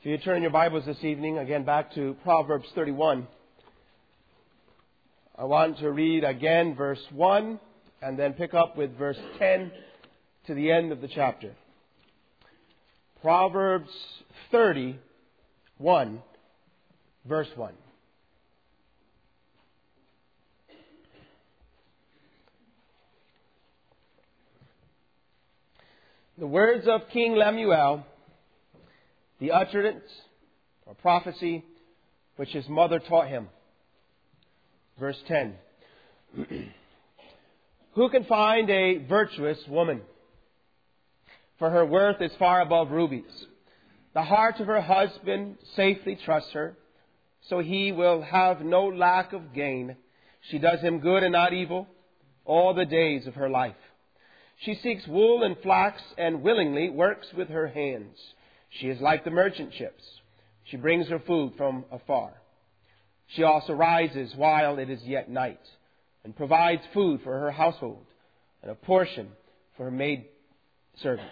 If you turn your Bibles this evening, again back to Proverbs 31, I want to read again verse 1 and then pick up with verse 10 to the end of the chapter. Proverbs 31, verse 1. The words of King Lemuel, the utterance or prophecy which his mother taught him. Verse 10. Who can find a virtuous woman? For her worth is far above rubies. The heart of her husband safely trusts her, so he will have no lack of gain. She does him good and not evil all the days of her life. She seeks wool and flax and willingly works with her hands. She is like the merchant ships. She brings her food from afar. She also rises while it is yet night and provides food for her household and a portion for her maid servants.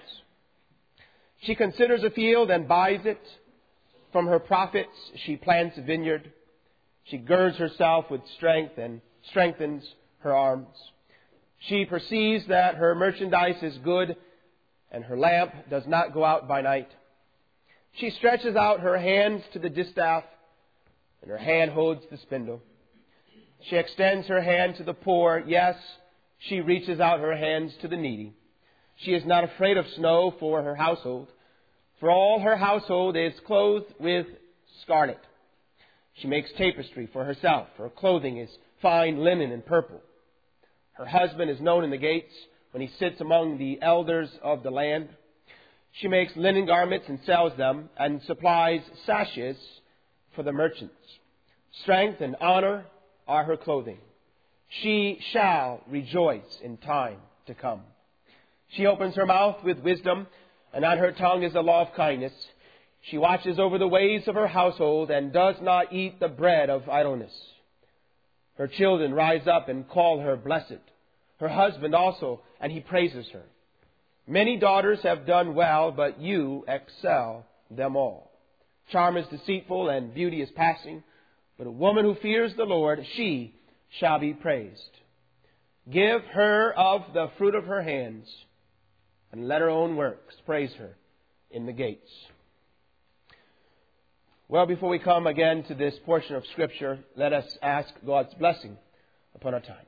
She considers a field and buys it. From her profits she plants a vineyard. She girds herself with strength and strengthens her arms. She perceives that her merchandise is good and her lamp does not go out by night. She stretches out her hands to the distaff and her hand holds the spindle. She extends her hand to the poor. Yes, she reaches out her hands to the needy. She is not afraid of snow for her household, for all her household is clothed with scarlet. She makes tapestry for herself. Her clothing is fine linen and purple. Her husband is known in the gates when he sits among the elders of the land. She makes linen garments and sells them and supplies sashes for the merchants. Strength and honor are her clothing. She shall rejoice in time to come. She opens her mouth with wisdom, and on her tongue is the law of kindness. She watches over the ways of her household and does not eat the bread of idleness. Her children rise up and call her blessed. Her husband also, and he praises her. Many daughters have done well, but you excel them all. Charm is deceitful and beauty is passing, but a woman who fears the Lord, she shall be praised. Give her of the fruit of her hands, and let her own works praise her in the gates. Well, before we come again to this portion of Scripture, let us ask God's blessing upon our time.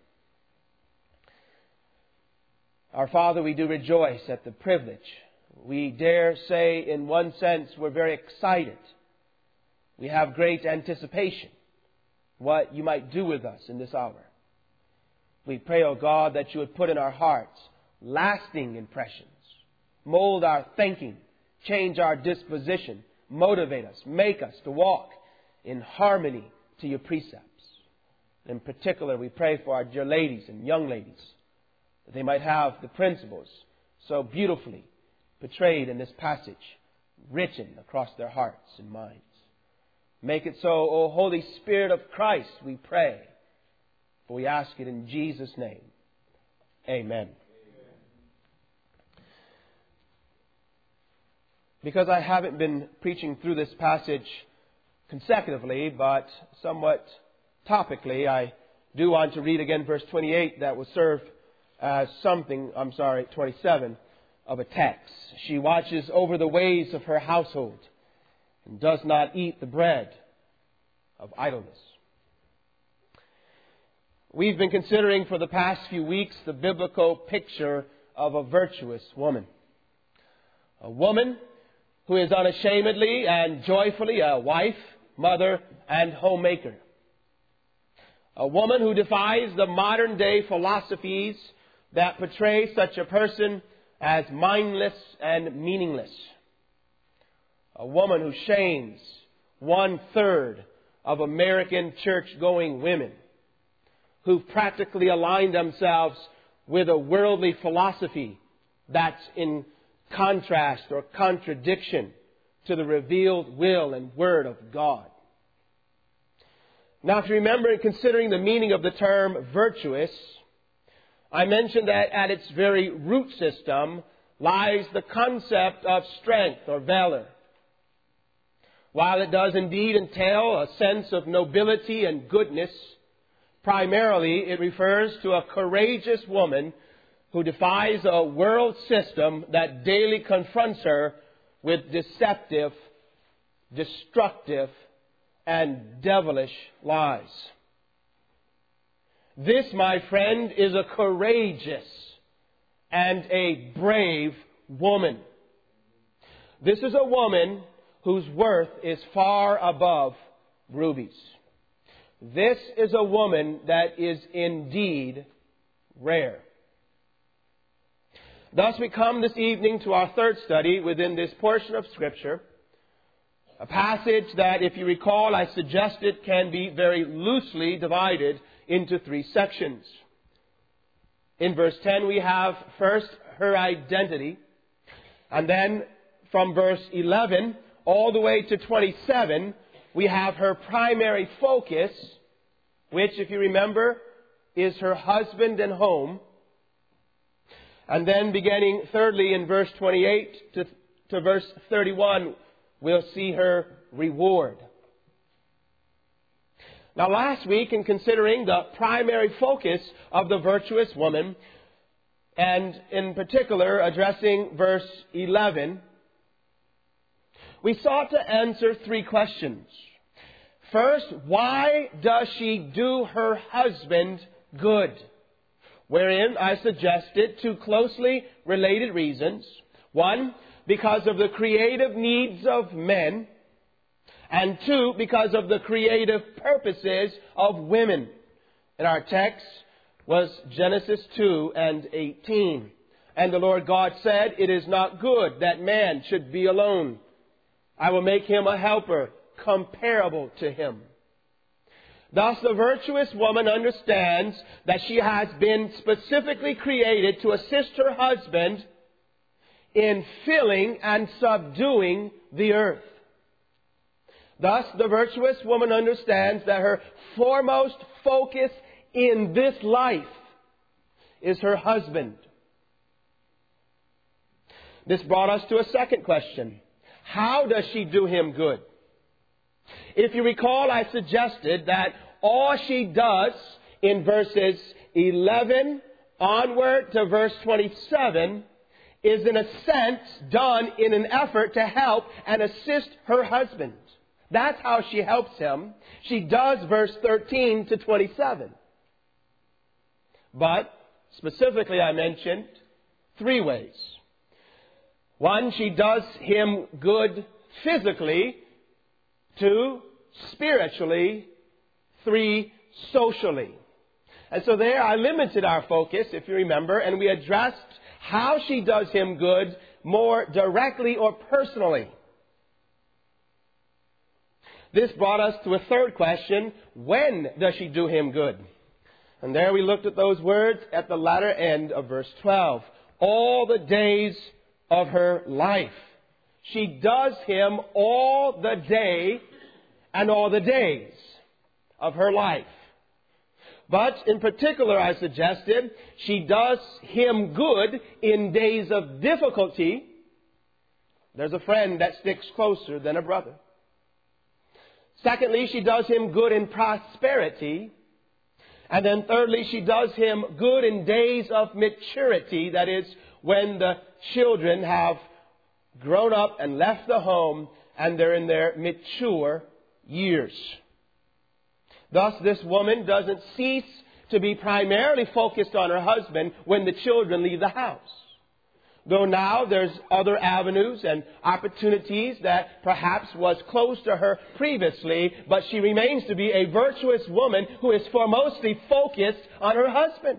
Our Father, we do rejoice at the privilege. We dare say, in one sense, we're very excited. We have great anticipation what you might do with us in this hour. We pray, O God, that you would put in our hearts lasting impressions, mold our thinking, change our disposition, motivate us, make us to walk in harmony to your precepts. In particular, we pray for our dear ladies and young ladies, that they might have the principles so beautifully portrayed in this passage, written across their hearts and minds. Make it so, O Holy Spirit of Christ, we pray. For we ask it in Jesus' name. Amen. Because I haven't been preaching through this passage consecutively, but somewhat topically, I do want to read again verse 28 that will serve as 27 of a text. She watches over the ways of her household and does not eat the bread of idleness. We've been considering for the past few weeks the biblical picture of a virtuous woman. A woman who is unashamedly and joyfully a wife, mother, and homemaker. A woman who defies the modern day philosophies that portray such a person as mindless and meaningless. A woman who shames 1/3 of American church-going women who've practically aligned themselves with a worldly philosophy that's in contrast or contradiction to the revealed will and word of God. Now, if you remember in considering the meaning of the term virtuous, I mentioned that at its very root system lies the concept of strength or valor. while it does indeed entail a sense of nobility and goodness, primarily it refers to a courageous woman who defies a world system that daily confronts her with deceptive, destructive, and devilish lies. This, my friend, is a courageous and a brave woman. This is a woman whose worth is far above rubies. This is a woman that is indeed rare. Thus we come this evening to our third study within this portion of Scripture, a passage that, if you recall, I suggested can be very loosely divided into three sections. In verse 10 we have first her identity, and then from verse 11 all the way to 27 we have her primary focus, which, if you remember, is her husband and home. And then beginning thirdly in verse 28 to verse 31, we'll see her reward. Now last week, in considering the primary focus of the virtuous woman, and in particular addressing verse 11, we sought to answer three questions. First, why does she do her husband good? Wherein I suggested two closely related reasons. One, because of the creative needs of men. And two, because of the creative purposes of women. And our text was Genesis 2 and 18. And the Lord God said, "It is not good that man should be alone. I will make him a helper comparable to him." Thus, the virtuous woman understands that she has been specifically created to assist her husband in filling and subduing the earth. Thus, the virtuous woman understands that her foremost focus in this life is her husband. This brought us to a second question. How does she do him good? If you recall, I suggested that all she does in verses 11 onward to verse 27 is in a sense done in an effort to help and assist her husband. That's how she helps him. She does verse 13 to 27. But specifically I mentioned three ways. One, she does him good physically. Two, spiritually. Three, socially. And so there I limited our focus, if you remember, and we addressed how she does him good more directly or personally. This brought us to a third question. When does she do him good? And there we looked at those words at the latter end of verse 12. All the days of her life. She does him all the day and all the days of her life. But in particular, I suggested, she does him good in days of difficulty. There's a friend that sticks closer than a brother. Secondly, she does him good in prosperity. And then thirdly, she does him good in days of maturity. That is, when the children have grown up and left the home and they're in their mature years. Thus, this woman doesn't cease to be primarily focused on her husband when the children leave the house. Though now there's other avenues and opportunities that perhaps was closed to her previously, but she remains to be a virtuous woman who is foremostly focused on her husband.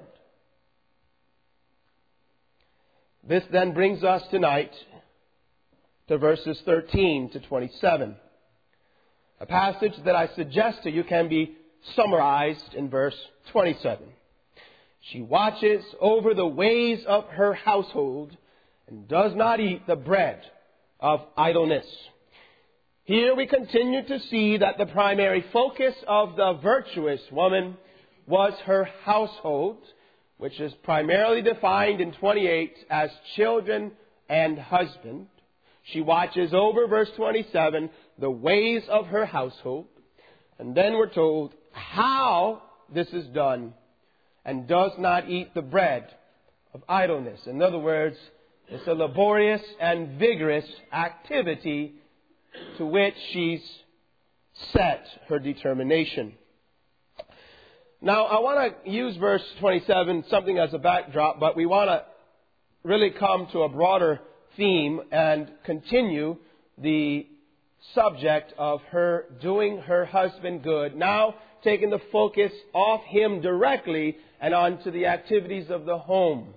This then brings us tonight to verses 13 to 27. A passage that I suggest to you can be summarized in verse 27. She watches over the ways of her household and does not eat the bread of idleness. Here we continue to see that the primary focus of the virtuous woman was her household, which is primarily defined in 28 as children and husband. She watches over, verse 27, the ways of her household. And then we're told how this is done, and does not eat the bread of idleness. In other words, it's a laborious and vigorous activity to which she's set her determination. Now, I want to use verse 27, something as a backdrop, but we want to really come to a broader theme and continue the subject of her doing her husband good, now taking the focus off him directly and onto the activities of the home.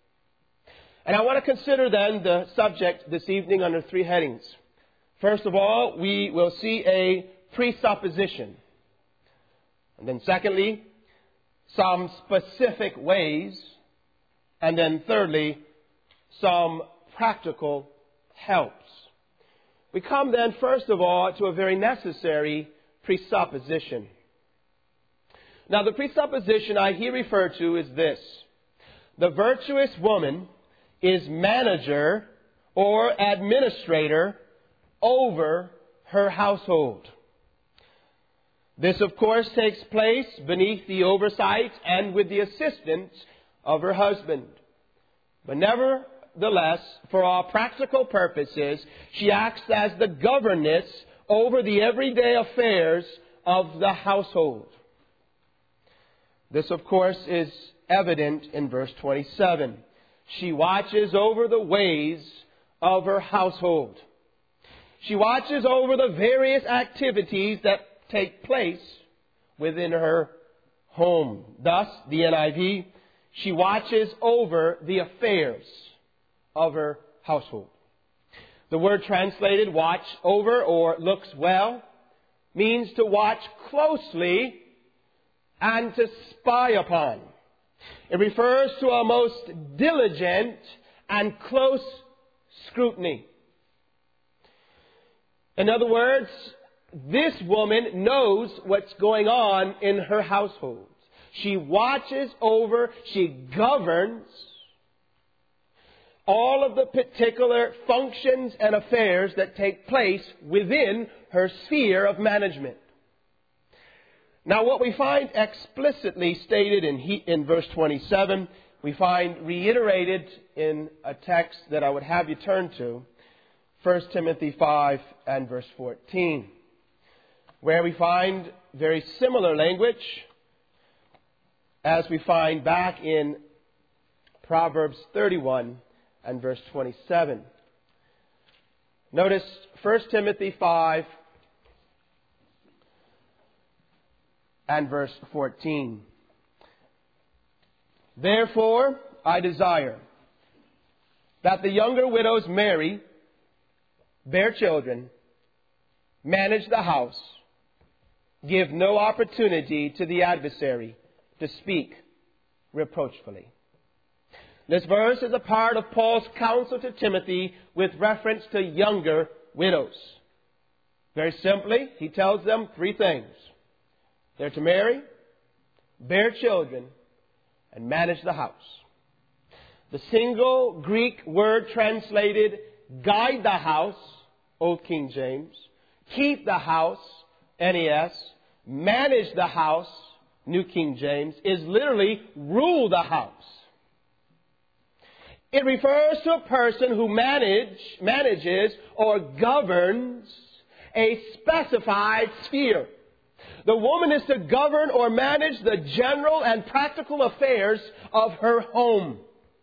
And I want to consider then the subject this evening under three headings. First of all, we will see a presupposition. And then secondly, some specific ways. And then thirdly, some practical helps. We come then, first of all, to a very necessary presupposition. Now, the presupposition I here refer to is this: the virtuous woman is manager or administrator over her household. This, of course, takes place beneath the oversight and with the assistance of her husband. But nevertheless, for all practical purposes, she acts as the governess over the everyday affairs of the household. This, of course, is evident in verse 27. She watches over the ways of her household. She watches over the various activities that take place within her home. Thus, the NIV, she watches over the affairs of her household. The word translated watch over or looks well means to watch closely and to spy upon. It refers to a most diligent and close scrutiny. In other words, this woman knows what's going on in her household. She watches over, she governs all of the particular functions and affairs that take place within her sphere of management. Now, what we find explicitly stated in verse 27, we find reiterated in a text that I would have you turn to, 1 Timothy 5 and verse 14, where we find very similar language as we find back in Proverbs 31 and verse 27. Notice 1 Timothy 5 and verse 14. Therefore, I desire that the younger widows marry, bear children, manage the house, give no opportunity to the adversary to speak reproachfully. This verse is a part of Paul's counsel to Timothy with reference to younger widows. Very simply, he tells them three things. They're to marry, bear children, and manage the house. The single Greek word translated guide the house, Old King James, keep the house, NES, manage the house, New King James, is literally rule the house. It refers to a person who manages or governs a specified sphere. The woman is to govern or manage the general and practical affairs of her home.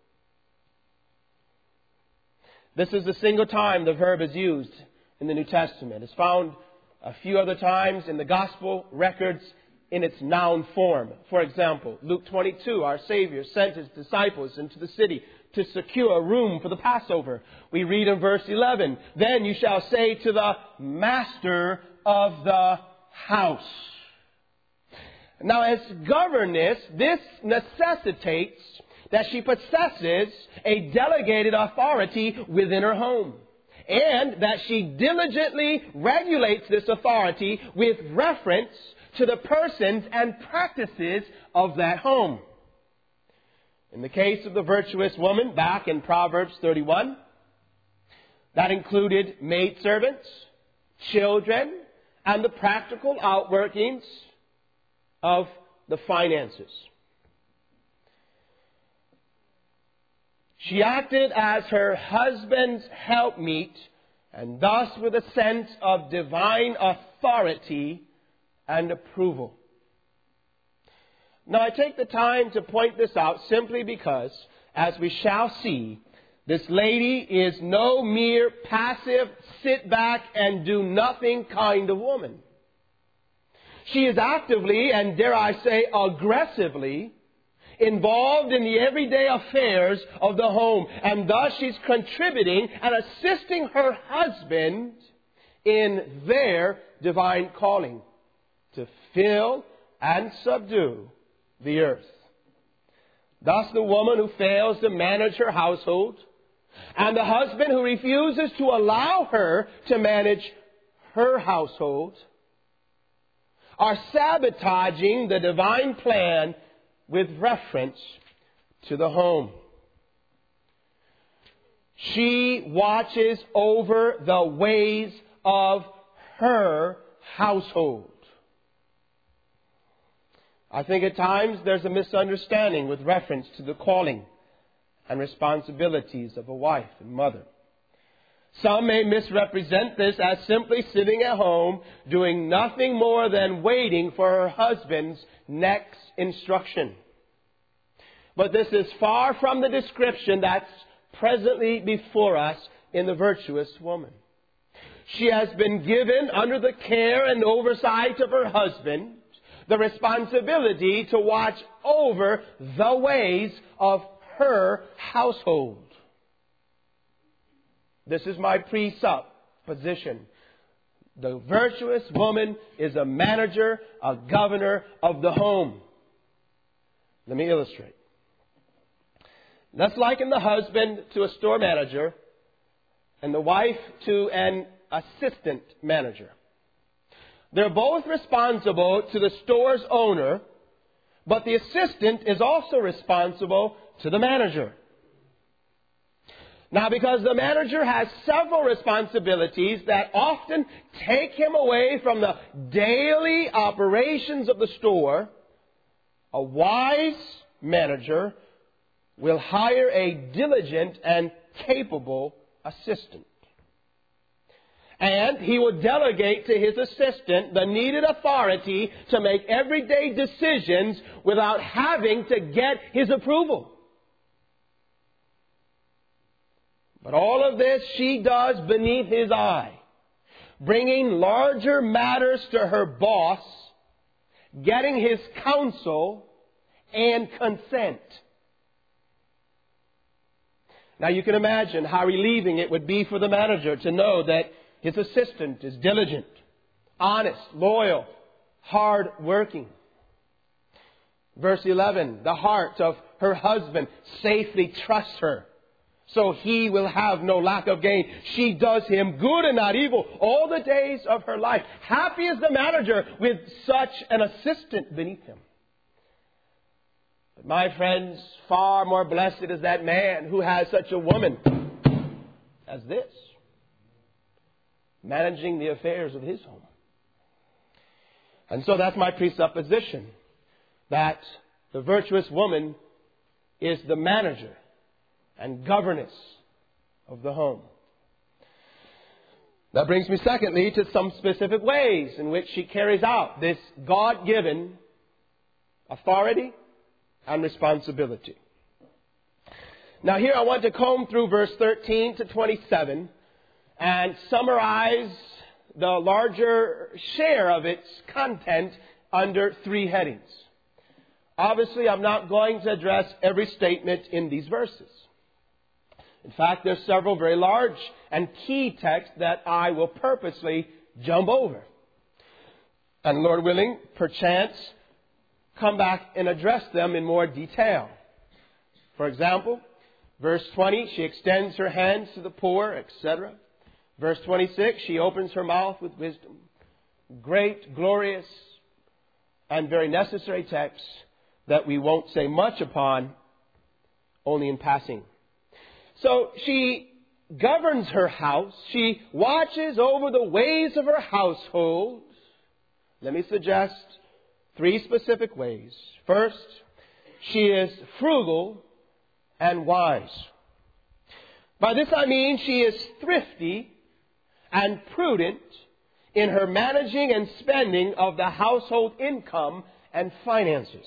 This is the single time the verb is used in the New Testament. It's found a few other times in the gospel records in its noun form. For example, Luke 22, our Savior sent His disciples into the city to secure a room for the Passover. We read in verse 11, then you shall say to the master of the house. Now, as governess, this necessitates that she possesses a delegated authority within her home, and that she diligently regulates this authority with reference to the persons and practices of that home. In the case of the virtuous woman, back in Proverbs 31, That included maidservants, children, and the practical outworkings of the finances. She acted as her husband's helpmeet, and thus with a sense of divine authority and approval. Now, I take the time to point this out simply because, as we shall see, this lady is no mere passive, sit back and do nothing kind of woman. She is actively, and dare I say, aggressively involved in the everyday affairs of the home. And thus she's contributing and assisting her husband in their divine calling to fill and subdue the earth. Thus the woman who fails to manage her household and the husband who refuses to allow her to manage her household are sabotaging the divine plan with reference to the home. She watches over the ways of her household. I think at times there's a misunderstanding with reference to the calling and responsibilities of a wife and mother. Some may misrepresent this as simply sitting at home, doing nothing more than waiting for her husband's next instruction. But this is far from the description that's presently before us in the virtuous woman. She has been given, under the care and oversight of her husband, the responsibility to watch over the ways of her household. This is my presupposition. The virtuous woman is a manager, a governor of the home. Let me illustrate. Let's liken the husband to a store manager and the wife to an assistant manager. They're both responsible to the store's owner, but the assistant is also responsible to the manager. Now, because the manager has several responsibilities that often take him away from the daily operations of the store, a wise manager will hire a diligent and capable assistant. And he will delegate to his assistant the needed authority to make everyday decisions without having to get his approval. But all of this she does beneath his eye, bringing larger matters to her boss, getting his counsel and consent. Now you can imagine how relieving it would be for the manager to know that his assistant is diligent, honest, loyal, hard-working. Verse 11, the heart of her husband safely trusts her, so he will have no lack of gain. She does him good and not evil all the days of her life. Happy is the manager with such an assistant beneath him. But my friends, far more blessed is that man who has such a woman as this, managing the affairs of his home. And so that's my presupposition, that the virtuous woman is the manager and governess of the home. That brings me secondly to some specific ways in which she carries out this God-given authority and responsibility. Now here I want to comb through verse 13 to 27 and summarize the larger share of its content under three headings. Obviously, I'm not going to address every statement in these verses. In fact, there's several very large and key texts that I will purposely jump over. And Lord willing, perchance, come back and address them in more detail. For example, verse 20, she extends her hands to the poor, etc. Verse 26, she opens her mouth with wisdom. Great, glorious, and very necessary texts that we won't say much upon, only in passing. So she governs her house. She watches over the ways of her household. Let me suggest 3 specific ways. First, she is frugal and wise. By this I mean she is thrifty and prudent in her managing and spending of the household income and finances.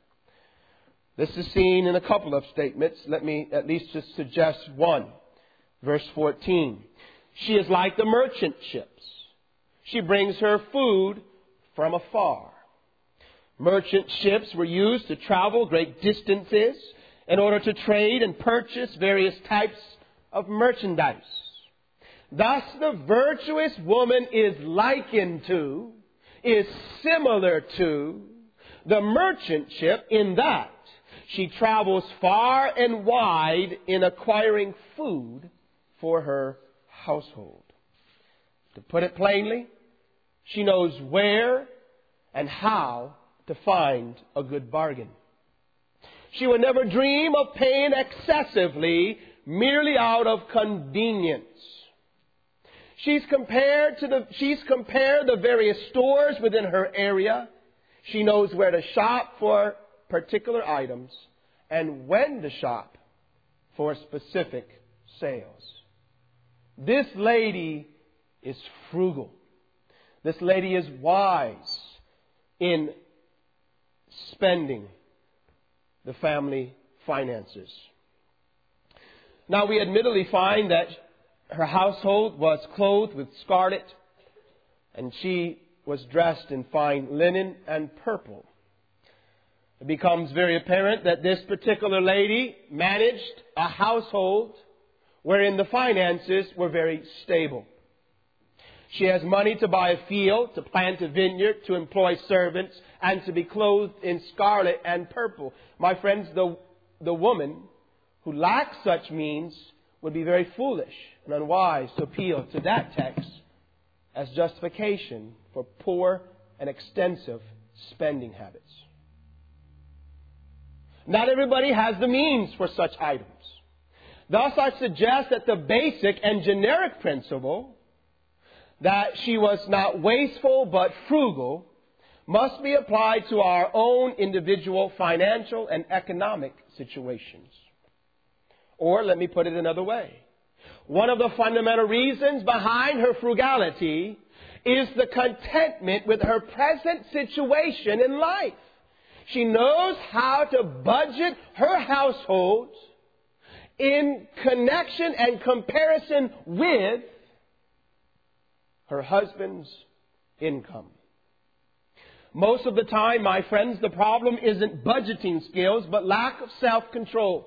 This is seen in a couple of statements. Let me at least just suggest one. Verse 14. She is like the merchant ships. She brings her food from afar. Merchant ships were used to travel great distances in order to trade and purchase various types of merchandise. Thus, the virtuous woman is likened to, is similar to, the merchant ship in that she travels far and wide in acquiring food for her household. To put it plainly, she knows where and how to find a good bargain. She would never dream of paying excessively merely out of convenience. She's compared the various stores within her area. She knows where to shop for particular items and when to shop for specific sales. This lady is frugal. This lady is wise in spending the family finances. Now, we admittedly find that her household was clothed with scarlet, and she was dressed in fine linen and purple. It becomes very apparent that this particular lady managed a household wherein the finances were very stable. She has money to buy a field, to plant a vineyard, to employ servants, and to be clothed in scarlet and purple. My friends, the woman who lacks such means would be very foolish and unwise to appeal to that text as justification for poor and extensive spending habits. Not everybody has the means for such items. Thus, I suggest that the basic and generic principle that she was not wasteful but frugal must be applied to our own individual financial and economic situations. Or let me put it another way. One of the fundamental reasons behind her frugality is the contentment with her present situation in life. She knows how to budget her household in connection and comparison with her husband's income. Most of the time, my friends, the problem isn't budgeting skills, but lack of self-control.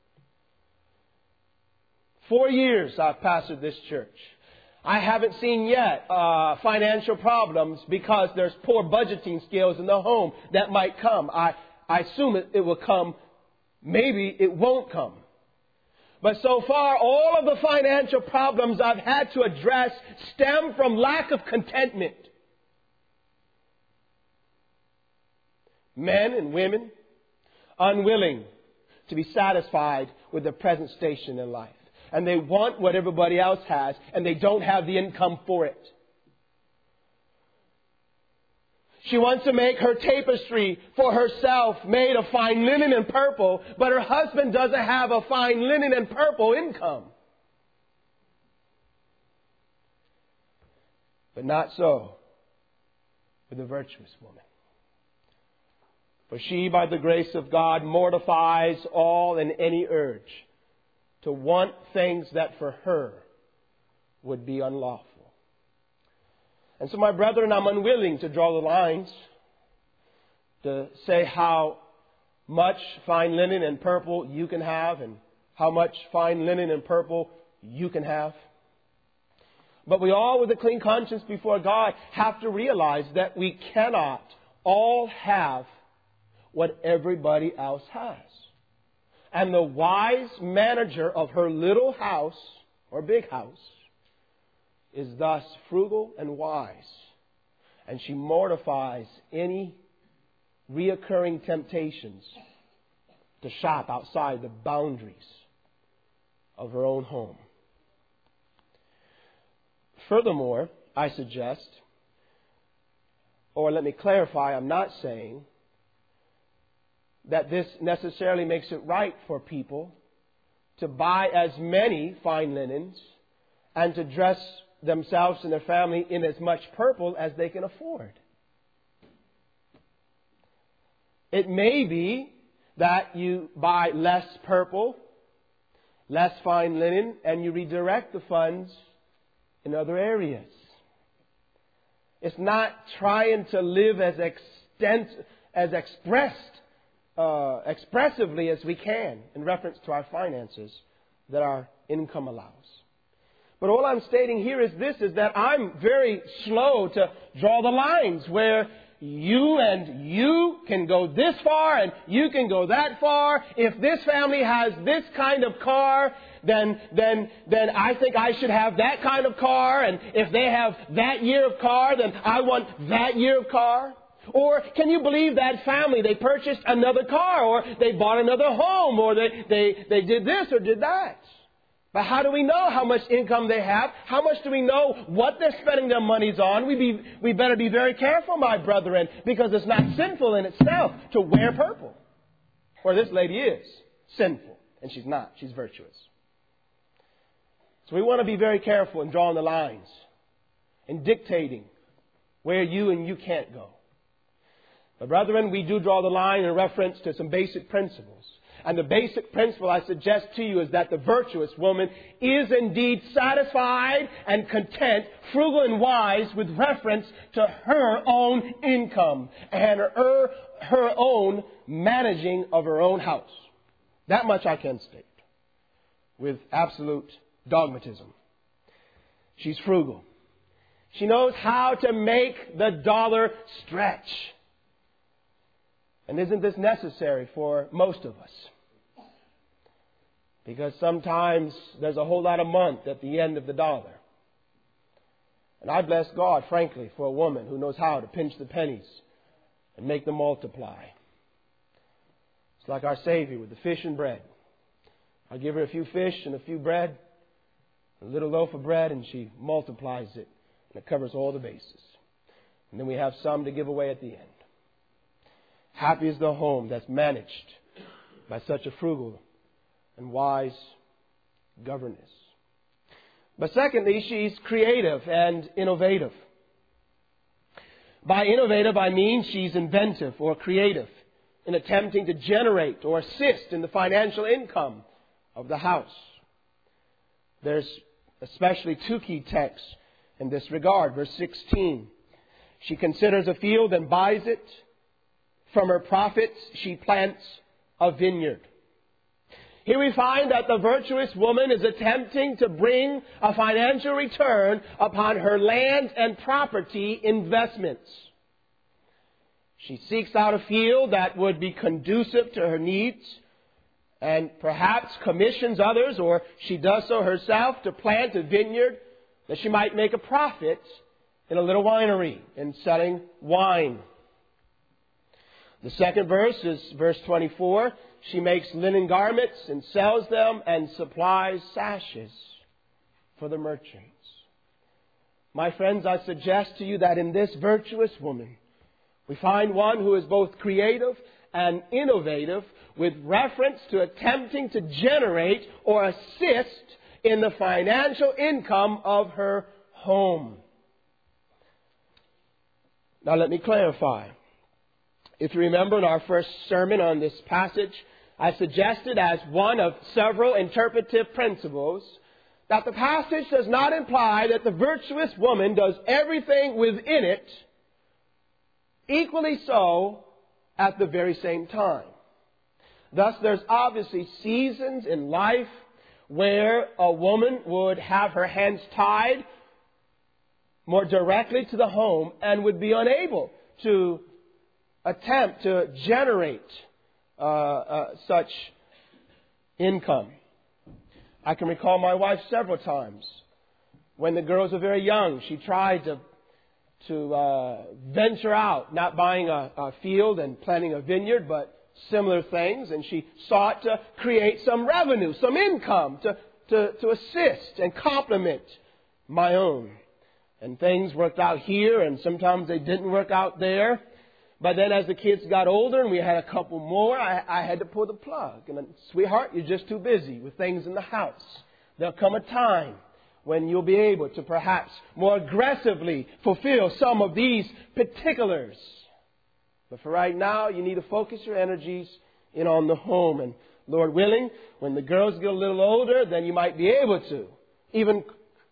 4 years I've pastored this church. I haven't seen yet financial problems because there's poor budgeting skills in the home that might come. I assume it will come. Maybe it won't come. But so far, all of the financial problems I've had to address stem from lack of contentment. Men and women unwilling to be satisfied with their present station in life. And they want what everybody else has, and they don't have the income for it. She wants to make her tapestry for herself made of fine linen and purple, but her husband doesn't have a fine linen and purple income. But not so with the virtuous woman. For she, by the grace of God, mortifies all and any urge to want things that for her would be unlawful. And so, my brethren, I'm unwilling to draw the lines to say how much fine linen and purple you can have and how much fine linen and purple you can have. But we all, with a clean conscience before God, have to realize that we cannot all have what everybody else has. And the wise manager of her little house or big house is thus frugal and wise. And she mortifies any reoccurring temptations to shop outside the boundaries of her own home. Furthermore, I suggest, or let me clarify, I'm not saying that this necessarily makes it right for people to buy as many fine linens and to dress themselves and their family in as much purple as they can afford. It may be that you buy less purple, less fine linen, and you redirect the funds in other areas. It's not trying to live as expressively as we can in reference to our finances that our income allows. But all I'm stating here is this, is that I'm very slow to draw the lines where you and you can go this far and you can go that far. If this family has this kind of car, then I think I should have that kind of car. And if they have that year of car, then I want that year of car. Or can you believe that family, they purchased another car, or they bought another home, or they did this or did that? But how do we know how much income they have? How much do we know what they're spending their monies on? We better be very careful, my brethren, because it's not sinful in itself to wear purple. Or this lady is sinful, and she's not. She's virtuous. So we want to be very careful in drawing the lines and dictating where you and you can't go. But brethren, we do draw the line in reference to some basic principles. And the basic principle I suggest to you is that the virtuous woman is indeed satisfied and content, frugal and wise with reference to her own income and her own managing of her own house. That much I can state with absolute dogmatism. She's frugal. She knows how to make the dollar stretch. And isn't this necessary for most of us? Because sometimes there's a whole lot of month at the end of the dollar. And I bless God, frankly, for a woman who knows how to pinch the pennies and make them multiply. It's like our Savior with the fish and bread. I give her a few fish and a few bread, a little loaf of bread, and she multiplies it. And it covers all the bases. And then we have some to give away at the end. Happy is the home that's managed by such a frugal and wise governess. But secondly, she's creative and innovative. By innovative, I mean she's inventive or creative in attempting to generate or assist in the financial income of the house. There's especially two key texts in this regard. Verse 16, she considers a field and buys it. From her profits, she plants a vineyard. Here we find that the virtuous woman is attempting to bring a financial return upon her land and property investments. She seeks out a field that would be conducive to her needs and perhaps commissions others, or she does so herself, to plant a vineyard that she might make a profit in a little winery in selling wine. The second verse is verse 24. She makes linen garments and sells them and supplies sashes for the merchants. My friends, I suggest to you that in this virtuous woman, we find one who is both creative and innovative with reference to attempting to generate or assist in the financial income of her home. Now let me clarify. If you remember in our first sermon on this passage, I suggested as one of several interpretive principles that the passage does not imply that the virtuous woman does everything within it equally so at the very same time. Thus, there's obviously seasons in life where a woman would have her hands tied more directly to the home and would be unable to attempt to generate such income. I can recall my wife several times. When the girls were very young, she tried to venture out, not buying a field and planting a vineyard, but similar things. And she sought to create some revenue, some income to assist and complement my own. And things worked out here, and sometimes they didn't work out there. But then as the kids got older and we had a couple more, I had to pull the plug. And sweetheart, you're just too busy with things in the house. There'll come a time when you'll be able to perhaps more aggressively fulfill some of these particulars. But for right now, you need to focus your energies in on the home. And Lord willing, when the girls get a little older, then you might be able to even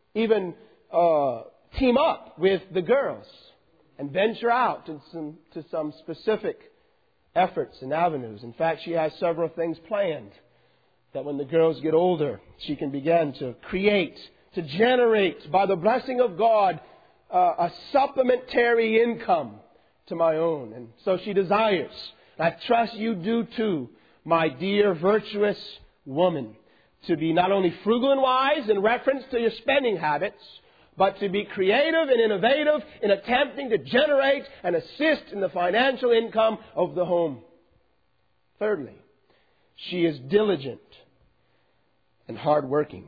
team up with the girls and venture out to some specific efforts and avenues. In fact, she has several things planned that when the girls get older, she can begin to create, to generate, by the blessing of God, a supplementary income to my own. And so she desires. I trust you do too, my dear virtuous woman, to be not only frugal and wise in reference to your spending habits, but to be creative and innovative in attempting to generate and assist in the financial income of the home. Thirdly, she is diligent and hardworking.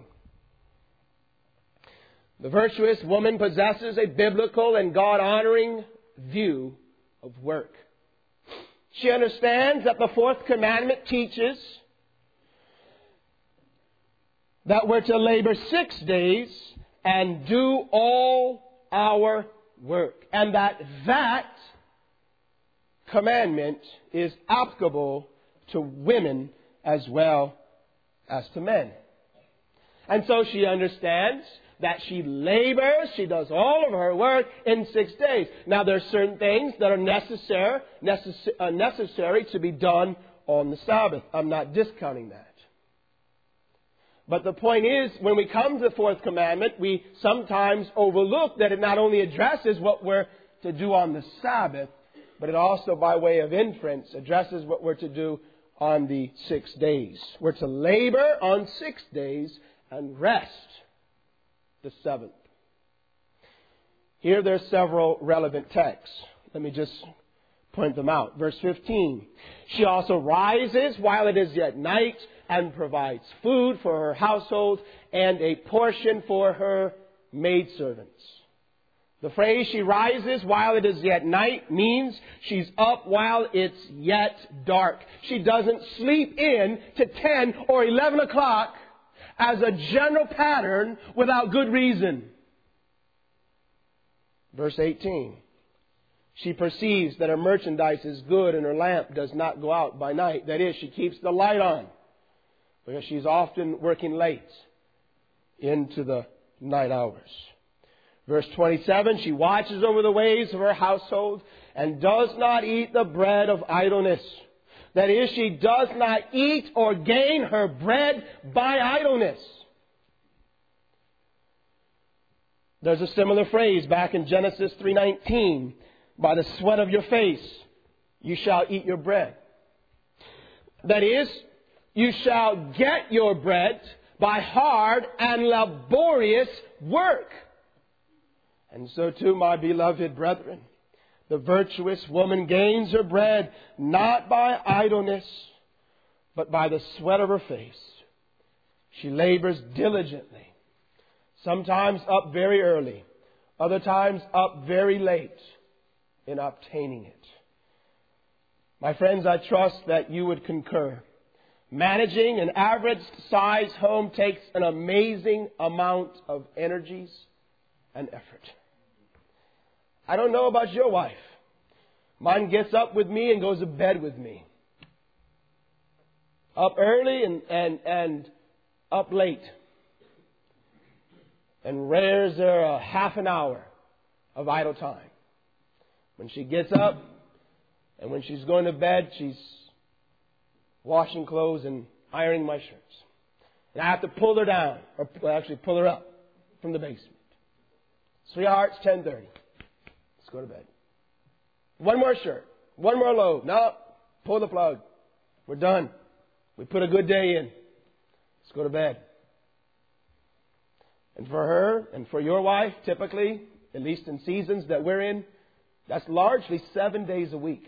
The virtuous woman possesses a biblical and God-honoring view of work. She understands that the fourth commandment teaches that we're to labor 6 days and do all our work. And that commandment is applicable to women as well as to men. And so she understands that she labors, she does all of her work in 6 days. Now there are certain things that are necessary to be done on the Sabbath. I'm not discounting that. But the point is, when we come to the fourth commandment, we sometimes overlook that it not only addresses what we're to do on the Sabbath, but it also, by way of inference, addresses what we're to do on the 6 days. We're to labor on 6 days and rest the seventh. Here there's several relevant texts. Let me just point them out. Verse 15. She also rises while it is yet night and provides food for her household and a portion for her maidservants. The phrase she rises while it is yet night means she's up while it's yet dark. She doesn't sleep in to 10 or 11 o'clock as a general pattern without good reason. Verse 18. She perceives that her merchandise is good and her lamp does not go out by night. That is, she keeps the light on, because she's often working late into the night hours. Verse 27, she watches over the ways of her household and does not eat the bread of idleness. That is, she does not eat or gain her bread by idleness. There's a similar phrase back in Genesis 3:19. By the sweat of your face you shall eat your bread. That is, you shall get your bread by hard and laborious work. And so too, my beloved brethren, the virtuous woman gains her bread not by idleness, but by the sweat of her face. She labors diligently, sometimes up very early, other times up very late in obtaining it. My friends, I trust that you would concur. Managing an average size home takes an amazing amount of energies and effort. I don't know about your wife. Mine gets up with me and goes to bed with me. Up early and up late. And rare is there a half an hour of idle time. When she gets up and when she's going to bed, she's washing clothes and ironing my shirts. And I have to pull her down, or actually pull her up from the basement. Sweetheart, it's 10:30. Let's go to bed. One more shirt. One more load. No, pull the plug. We're done. We put a good day in. Let's go to bed. And for her and for your wife, typically, at least in seasons that we're in, that's largely 7 days a week.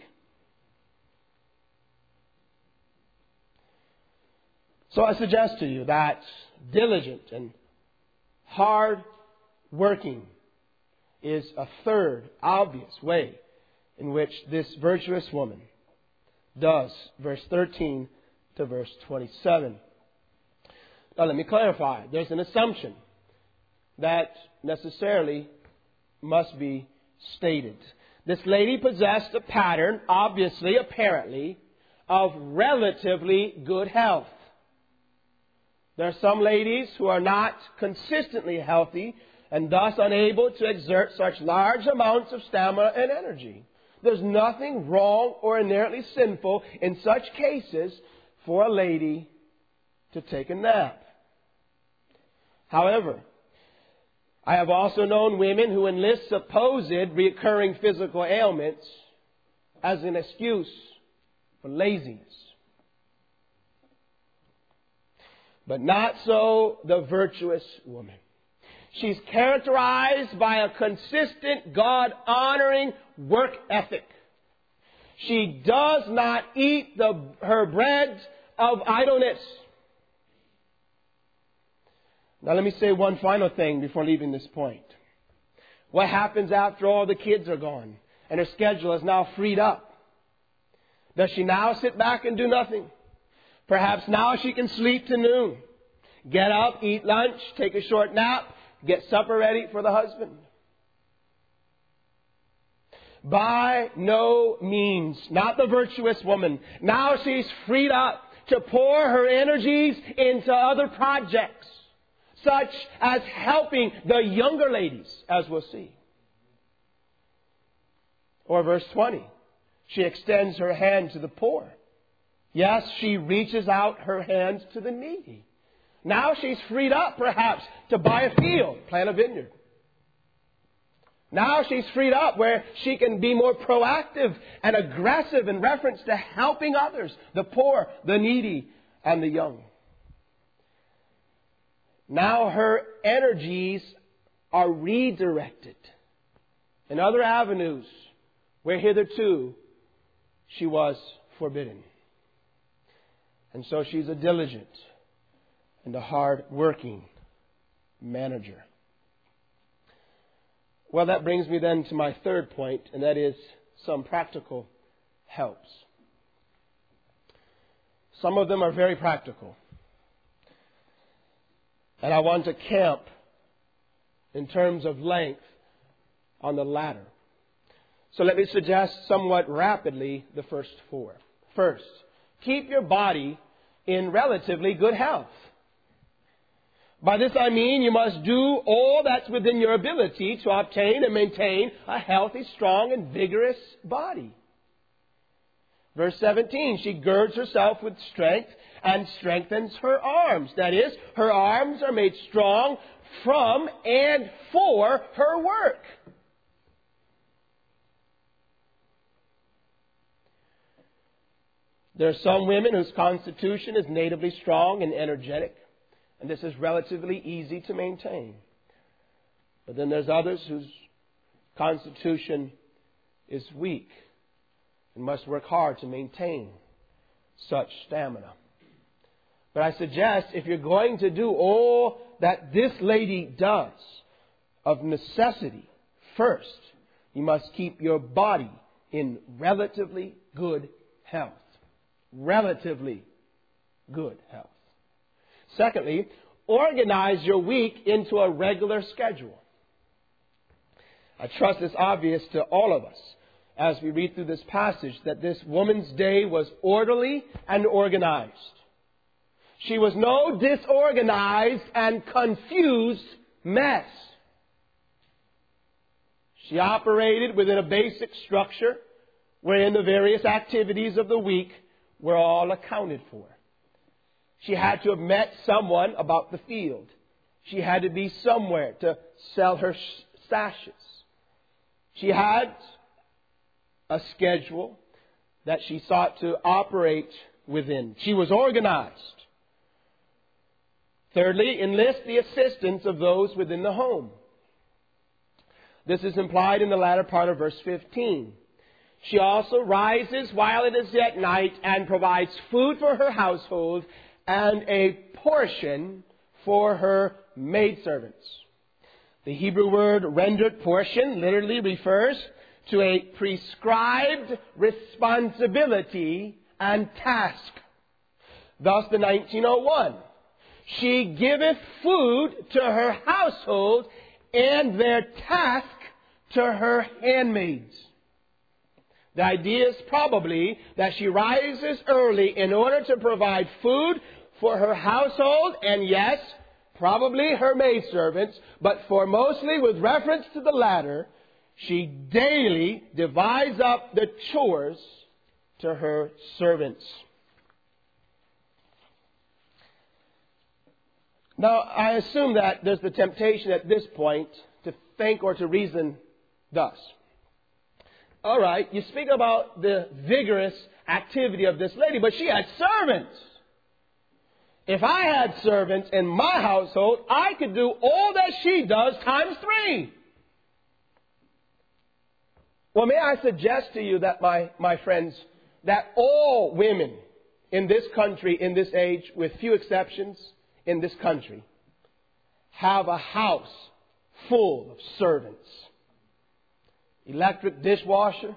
So I suggest to you that diligent and hard working is a third obvious way in which this virtuous woman does, verse 13 to verse 27. Now let me clarify. There's an assumption that necessarily must be stated. This lady possessed a pattern, obviously, apparently, of relatively good health. There are some ladies who are not consistently healthy and thus unable to exert such large amounts of stamina and energy. There's nothing wrong or inherently sinful in such cases for a lady to take a nap. However, I have also known women who enlist supposed recurring physical ailments as an excuse for laziness. But not so the virtuous woman. She's characterized by a consistent, God-honoring work ethic. She does not eat her bread of idleness. Now let me say one final thing before leaving this point. What happens after all the kids are gone and her schedule is now freed up? Does she now sit back and do nothing? Perhaps now she can sleep to noon, get up, eat lunch, take a short nap, get supper ready for the husband. By no means, not the virtuous woman. Now she's freed up to pour her energies into other projects, such as helping the younger ladies, as we'll see. Or verse 20, she extends her hand to the poor. Yes, she reaches out her hands to the needy. Now she's freed up, perhaps, to buy a field, plant a vineyard. Now she's freed up where she can be more proactive and aggressive in reference to helping others, the poor, the needy, and the young. Now her energies are redirected in other avenues where hitherto she was forbidden. And so she's a diligent and a hard-working manager. Well, that brings me then to my third point, and that is some practical helps. Some of them are very practical. And I want to camp in terms of length on the latter. So let me suggest somewhat rapidly the first four. First, keep your body in relatively good health. By this I mean you must do all that's within your ability to obtain and maintain a healthy, strong, and vigorous body. Verse 17, she girds herself with strength and strengthens her arms. That is, her arms are made strong from and for her work. There are some women whose constitution is natively strong and energetic, and this is relatively easy to maintain. But then there's others whose constitution is weak and must work hard to maintain such stamina. But I suggest if you're going to do all that this lady does, of necessity, first, you must keep your body in relatively good health. Relatively good health. Secondly, organize your week into a regular schedule. I trust it's obvious to all of us as we read through this passage that this woman's day was orderly and organized. She was no disorganized and confused mess. She operated within a basic structure wherein the various activities of the week were all accounted for. She had to have met someone about the field. She had to be somewhere to sell her sashes. She had a schedule that she sought to operate within. She was organized. Thirdly, enlist the assistance of those within the home. This is implied in the latter part of verse 15. She also rises while it is yet night and provides food for her household and a portion for her maidservants. The Hebrew word rendered portion literally refers to a prescribed responsibility and task. Thus the 1901. She giveth food to her household and their task to her handmaids. The idea is probably that she rises early in order to provide food for her household and, yes, probably her maidservants, but for mostly with reference to the latter, she daily divides up the chores to her servants. Now, I assume that there's the temptation at this point to think or to reason thus. All right, you speak about the vigorous activity of this lady, but she had servants. If I had servants in my household, I could do all that she does times 3. Well, may I suggest to you that, my friends, that all women in this country, in this age, with few exceptions, in this country, have a house full of servants. Electric dishwasher,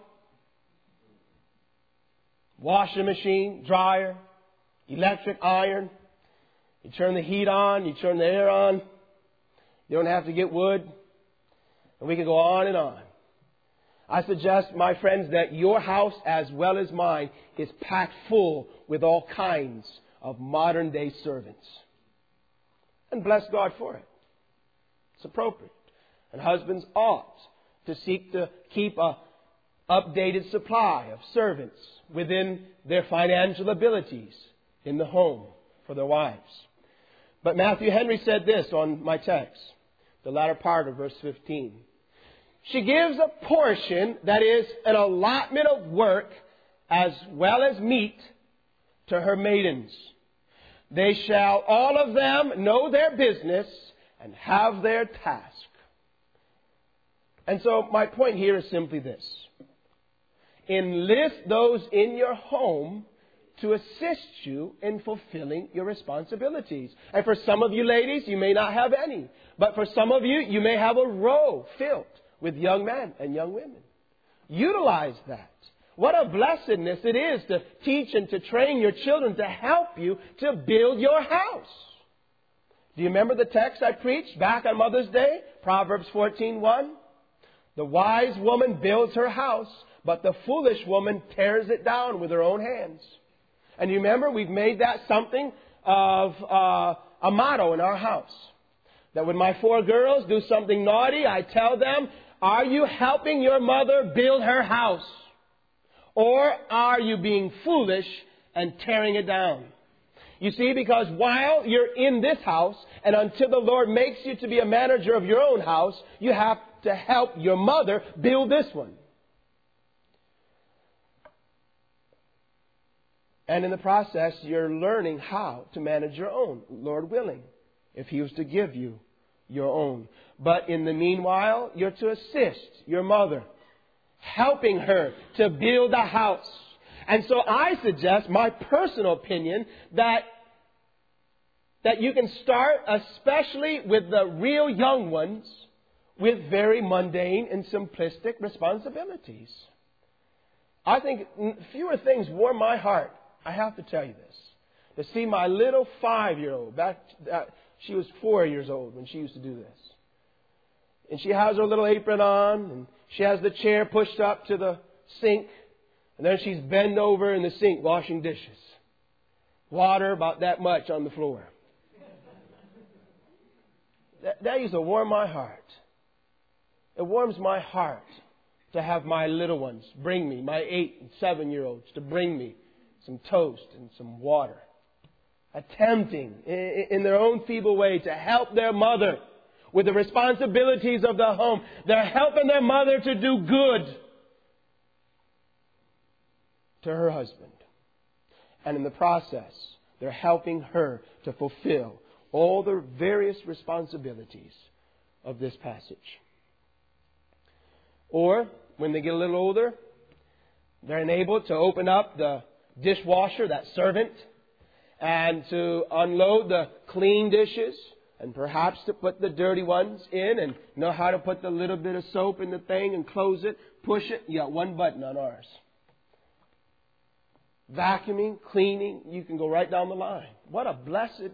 washing machine, dryer, electric iron. You turn the heat on, you turn the air on. You don't have to get wood. And we can go on and on. I suggest, my friends, that your house as well as mine is packed full with all kinds of modern day servants. And bless God for it. It's appropriate. And husbands ought to seek to keep a updated supply of servants within their financial abilities in the home for their wives. But Matthew Henry said this on my text, the latter part of verse 15. She gives a portion, that is, an allotment of work as well as meat to her maidens. They shall all of them know their business and have their task. And so my point here is simply this. Enlist those in your home to assist you in fulfilling your responsibilities. And for some of you ladies, you may not have any. But for some of you, you may have a row filled with young men and young women. Utilize that. What a blessedness it is to teach and to train your children to help you to build your house. Do you remember the text I preached back on Mother's Day? Proverbs 14:1. The wise woman builds her house, but the foolish woman tears it down with her own hands. And you remember, we've made that something of a motto in our house. That when my 4 girls do something naughty, I tell them, are you helping your mother build her house? Or are you being foolish and tearing it down? You see, because while you're in this house, and until the Lord makes you to be a manager of your own house, you have to help your mother build this one. And in the process, you're learning how to manage your own, Lord willing, if He was to give you your own. But in the meanwhile, you're to assist your mother, helping her to build a house. And so I suggest, my personal opinion, that you can start, especially with the real young ones, with very mundane and simplistic responsibilities. I think fewer things warm my heart, I have to tell you this, to see my little 5-year-old, she was 4 years old when she used to do this. And she has her little apron on, and she has the chair pushed up to the sink, and then she's bent over in the sink washing dishes. Water about that much on the floor. That used to warm my heart. It warms my heart to have my little ones bring me, my 8 and 7-year-olds, to bring me some toast and some water. Attempting in their own feeble way to help their mother with the responsibilities of the home. They're helping their mother to do good to her husband. And in the process, they're helping her to fulfill all the various responsibilities of this passage. Or, when they get a little older, they're enabled to open up the dishwasher, that servant, and to unload the clean dishes and perhaps to put the dirty ones in and know how to put the little bit of soap in the thing and close it, push it. You got one button on ours. Vacuuming, cleaning, you can go right down the line. What a blessed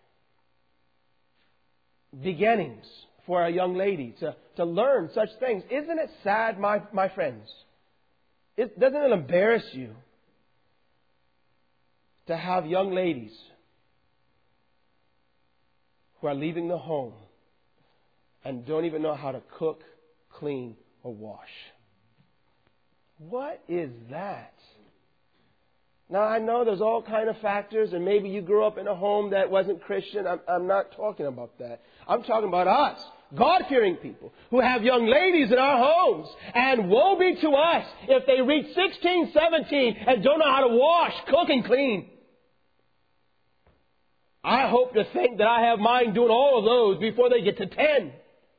beginnings for a young lady to learn such things. Isn't it sad, my friends? Doesn't it embarrass you to have young ladies who are leaving the home and don't even know how to cook, clean, or wash? What is that? Now, I know there's all kind of factors, and maybe you grew up in a home that wasn't Christian. I'm not talking about that. I'm talking about us, God-fearing people, who have young ladies in our homes. And woe be to us if they reach 16, 17, and don't know how to wash, cook, and clean. I hope to think that I have mine doing all of those before they get to 10.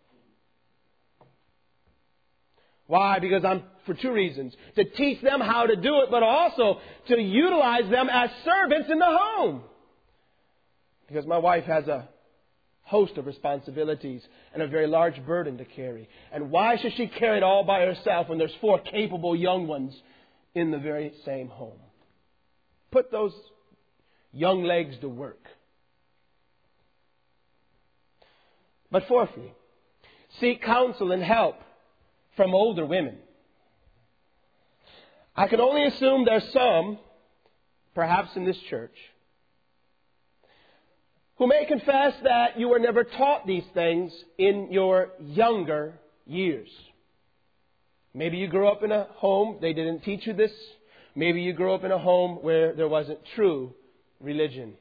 Why? Because for two reasons. To teach them how to do it, but also to utilize them as servants in the home. Because my wife has a host of responsibilities and a very large burden to carry. And why should she carry it all by herself when there's 4 capable young ones in the very same home? Put those young legs to work. But fourthly, seek counsel and help from older women. I can only assume there's some, perhaps in this church, who may confess that you were never taught these things in your younger years. Maybe you grew up in a home, they didn't teach you this. Maybe you grew up in a home where there wasn't true religion.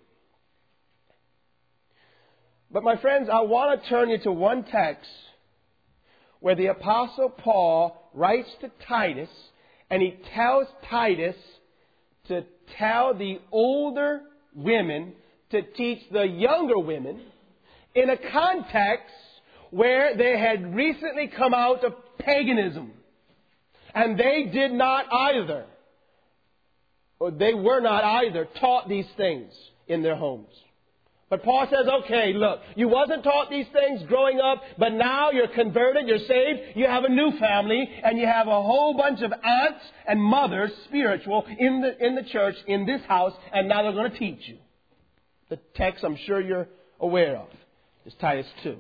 But my friends, I want to turn you to one text where the Apostle Paul writes to Titus, and he tells Titus to tell the older women to teach the younger women in a context where they had recently come out of paganism. And they did not either, or they were not either, taught these things in their homes. But Paul says, okay, look, you wasn't taught these things growing up, but now you're converted, you're saved, you have a new family, and you have a whole bunch of aunts and mothers, spiritual, in the church, in this house, and now they're going to teach you. The text I'm sure you're aware of is Titus 2.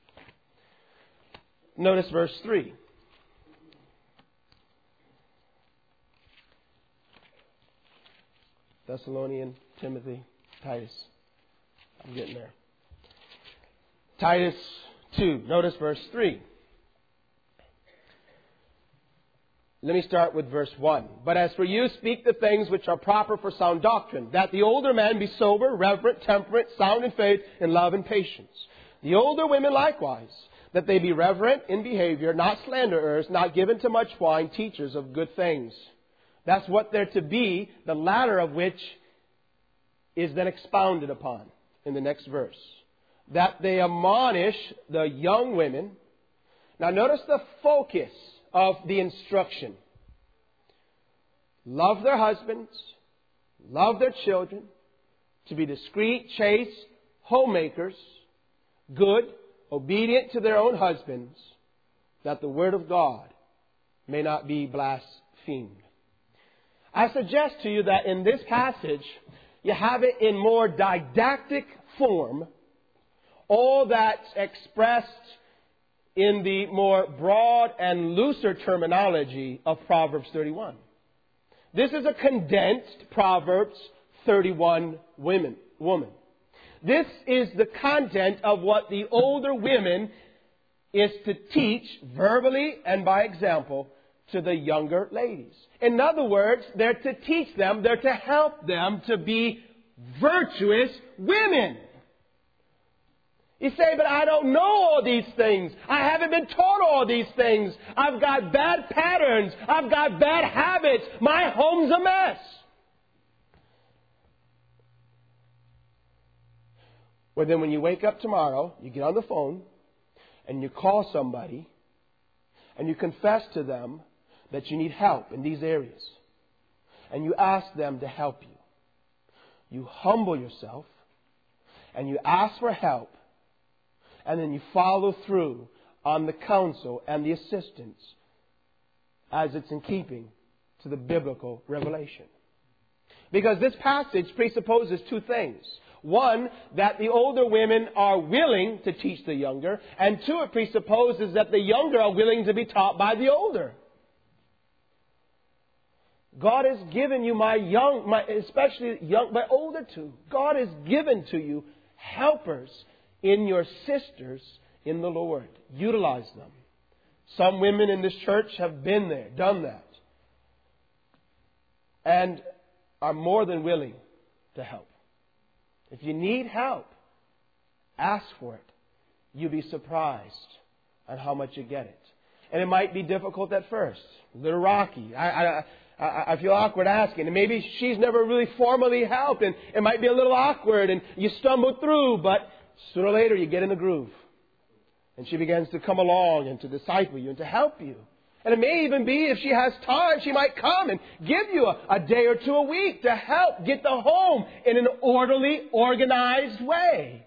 Notice verse 3. Thessalonian, Timothy, Titus. I'm getting there. Titus 2. Notice verse 3. Let me start with verse 1. But as for you, speak the things which are proper for sound doctrine, that the older man be sober, reverent, temperate, sound in faith, in love and patience. The older women likewise, that they be reverent in behavior, not slanderers, not given to much wine, teachers of good things. That's what they're to be, the latter of which is then expounded upon in the next verse. That they admonish the young women. Now notice the focus of the instruction. Love their husbands, love their children, to be discreet, chaste, homemakers, good, obedient to their own husbands, that the word of God may not be blasphemed. I suggest to you that in this passage, you have it in more didactic form, all that's expressed in the more broad and looser terminology of Proverbs 31. This is a condensed Proverbs 31 woman. This is the content of what the older women is to teach verbally and by example to the younger ladies. In other words, they're to teach them, they're to help them to be virtuous women. You say, but I don't know all these things. I haven't been taught all these things. I've got bad patterns. I've got bad habits. My home's a mess. Well, then when you wake up tomorrow, you get on the phone and you call somebody and you confess to them that you need help in these areas. And you ask them to help you. You humble yourself and you ask for help. and then you follow through on the counsel and the assistance as it's in keeping to the biblical revelation. Because this passage presupposes two things. One, that the older women are willing to teach the younger. And two, it presupposes that the younger are willing to be taught by the older. God has given you especially young, but older too. God has given to you helpers in your sisters in the Lord. Utilize them. Some women in this church have been there, done that, and are more than willing to help. If you need help, ask for it. You'll be surprised at how much you get it. And it might be difficult at first, a little rocky. I feel awkward asking. And maybe she's never really formally helped, and it might be a little awkward, and you stumble through, but sooner or later you get in the groove. And she begins to come along and to disciple you and to help you. And it may even be, if she has time, she might come and give you a day or two a week to help get the home in an orderly, organized way.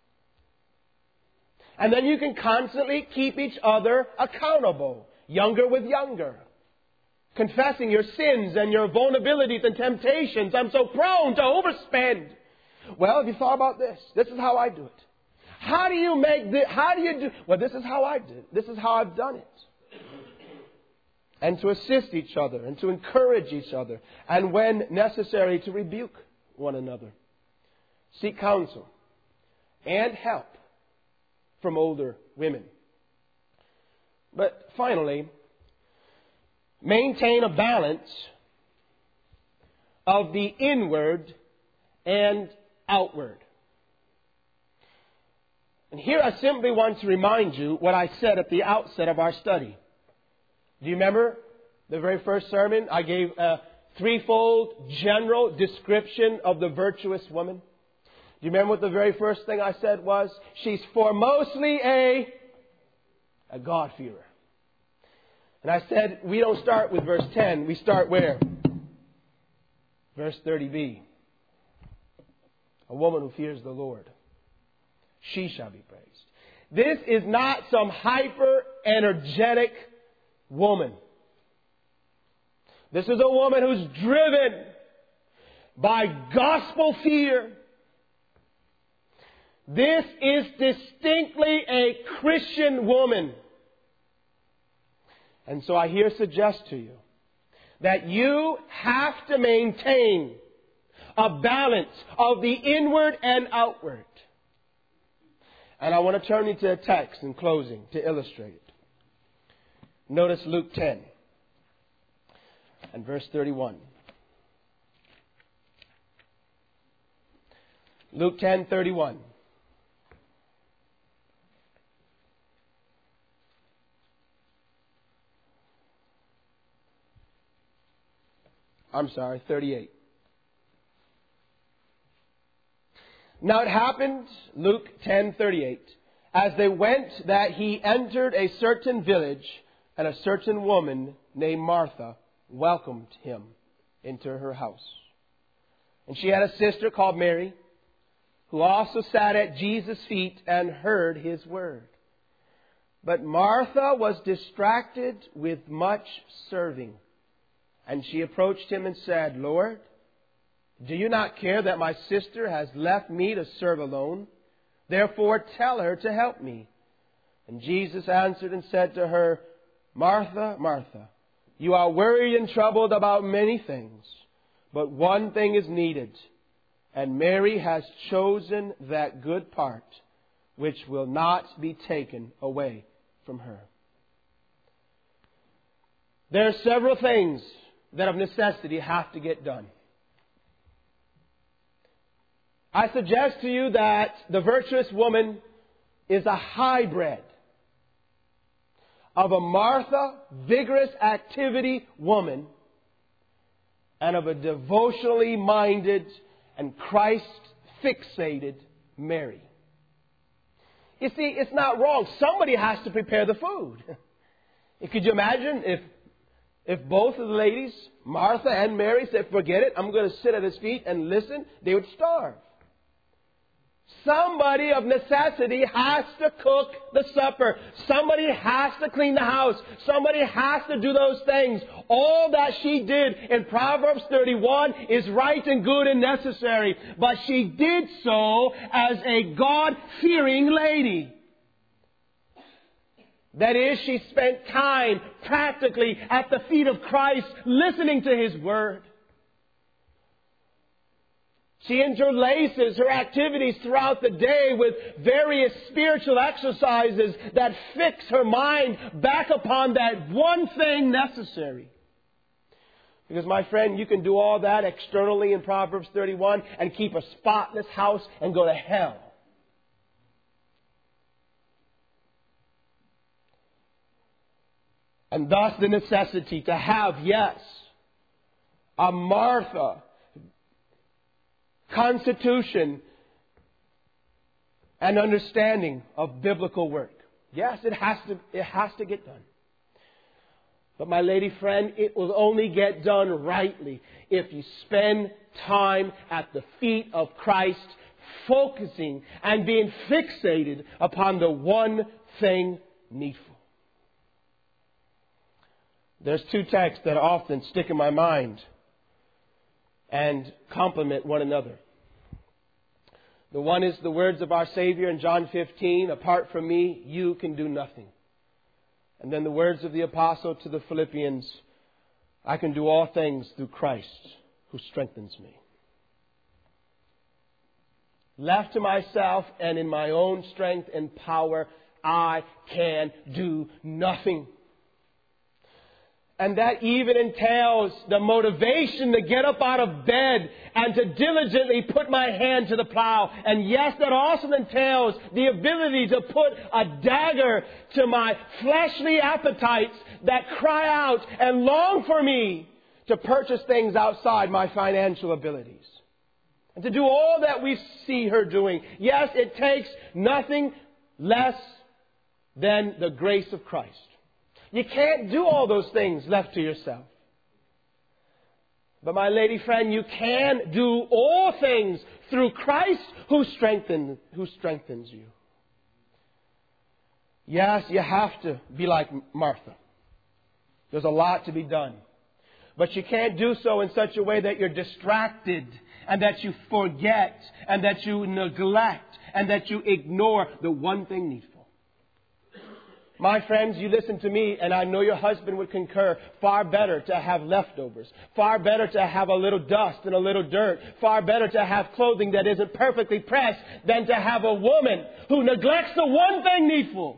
And then you can constantly keep each other accountable, younger with younger. Confessing your sins and your vulnerabilities and temptations. I'm so prone to overspend. Well, have you thought about this? This is how I do it. How do you make this? How do you do? Well, this is how I did it. This is how I've done it. And to assist each other and to encourage each other. And when necessary, to rebuke one another. Seek counsel and help from older women. But finally, maintain a balance of the inward and outward. And here I simply want to remind you what I said at the outset of our study. Do you remember the very first sermon? I gave a threefold general description of the virtuous woman. Do you remember what the very first thing I said was? She's foremostly a God-fearer. And I said, we don't start with verse 10. We start where? Verse 30b. A woman who fears the Lord. She shall be praised. This is not some hyper-energetic woman. This is a woman who's driven by gospel fear. This is distinctly a Christian woman. And so I here suggest to you that you have to maintain a balance of the inward and outward. And I want to turn you to a text in closing to illustrate it. Notice Luke 10 and verse 31. Luke 10:31. I'm sorry, 38. Now it happened, Luke 10:38, as they went that he entered a certain village, and a certain woman named Martha welcomed him into her house. And she had a sister called Mary, who also sat at Jesus' feet and heard his word. But Martha was distracted with much serving. And she approached him and said, Lord, do you not care that my sister has left me to serve alone? Therefore tell her to help me. And Jesus answered and said to her, Martha, Martha, you are worried and troubled about many things, but one thing is needed. And Mary has chosen that good part, which will not be taken away from her. There are several things that of necessity have to get done. I suggest to you that the virtuous woman is a hybrid of a Martha, vigorous activity woman, and of a devotionally minded and Christ-fixated Mary. You see, it's not wrong. Somebody has to prepare the food. Could you imagine if both of the ladies, Martha and Mary, said, forget it, I'm going to sit at his feet and listen? They would starve. Somebody of necessity has to cook the supper. Somebody has to clean the house. Somebody has to do those things. All that she did in Proverbs 31 is right and good and necessary. But she did so as a God-fearing lady. That is, she spent time practically at the feet of Christ, listening to His Word. She interlaces her activities throughout the day with various spiritual exercises that fix her mind back upon that one thing necessary. Because, my friend, you can do all that externally in Proverbs 31 and keep a spotless house and go to hell. And thus the necessity to have, yes, a Martha constitution and understanding of biblical work. Yes, it has to get done. But my lady friend, it will only get done rightly if you spend time at the feet of Christ, focusing and being fixated upon the one thing needful. There's two texts that often stick in my mind and complement one another. The one is the words of our Savior in John 15, apart from me, you can do nothing. And then the words of the apostle to the Philippians, I can do all things through Christ who strengthens me. Left to myself and in my own strength and power, I can do nothing. And that even entails the motivation to get up out of bed and to diligently put my hand to the plow. And yes, that also entails the ability to put a dagger to my fleshly appetites that cry out and long for me to purchase things outside my financial abilities. And to do all that we see her doing. Yes, it takes nothing less than the grace of Christ. You can't do all those things left to yourself. But my lady friend, you can do all things through Christ who strengthens you. Yes, you have to be like Martha. There's a lot to be done. But you can't do so in such a way that you're distracted and that you forget and that you neglect and that you ignore the one thing needful. My friends, you listen to me, and I know your husband would concur, far better to have leftovers. Far better to have a little dust and a little dirt. Far better to have clothing that isn't perfectly pressed than to have a woman who neglects the one thing needful.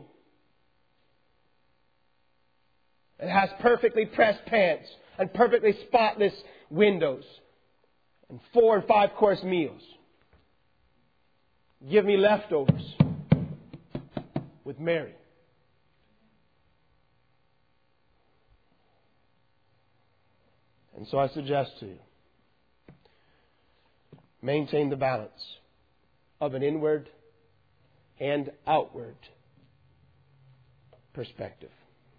And has perfectly pressed pants and perfectly spotless windows and 4 and 5 course meals. Give me leftovers with Mary. And so I suggest to you, maintain the balance of an inward and outward perspective.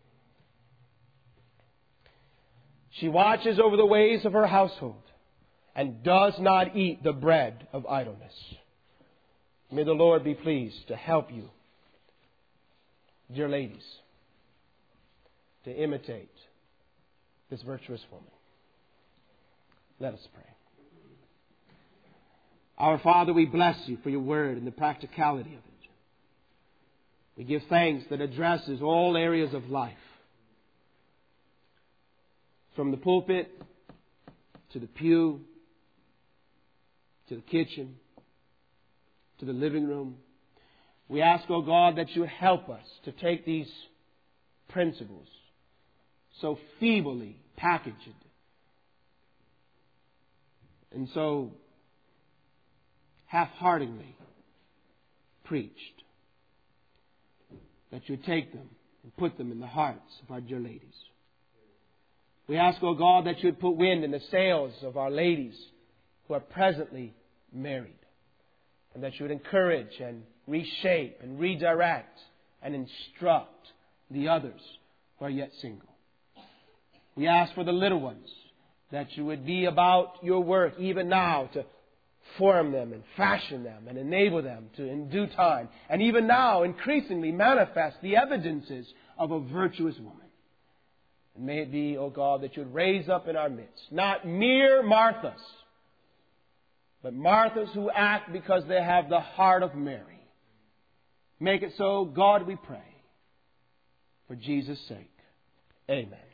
She watches over the ways of her household and does not eat the bread of idleness. May the Lord be pleased to help you, dear ladies, to imitate this virtuous woman. Let us pray. Our Father, we bless you for your word and the practicality of it. We give thanks that addresses all areas of life. From the pulpit to the pew, to the kitchen, to the living room. We ask, O God, that you help us to take these principles so feebly packaged and so half-heartedly preached, that you take them and put them in the hearts of our dear ladies. We ask, O God, that you would put wind in the sails of our ladies who are presently married, and that you would encourage and reshape and redirect and instruct the others who are yet single. We ask for the little ones, that you would be about your work even now to form them and fashion them and enable them to, in due time, and even now, increasingly manifest the evidences of a virtuous woman. And may it be, O God, that you would raise up in our midst, not mere Marthas, but Marthas who act because they have the heart of Mary. Make it so, God, we pray. For Jesus' sake. Amen.